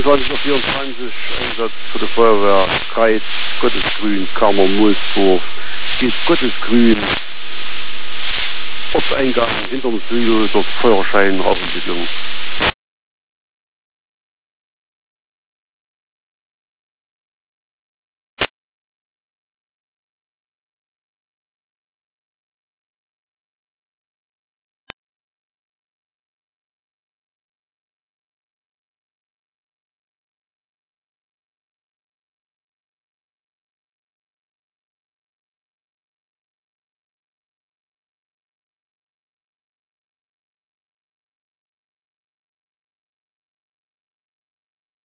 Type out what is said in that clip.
22:24 Einsatz für die Feuerwehr, Kreiz, Gottesgrün, Kammer, Moosdorf, geht Gottesgrün, Ortseingang, hinterm Südel, dort Feuerschein, Rauchentwicklung.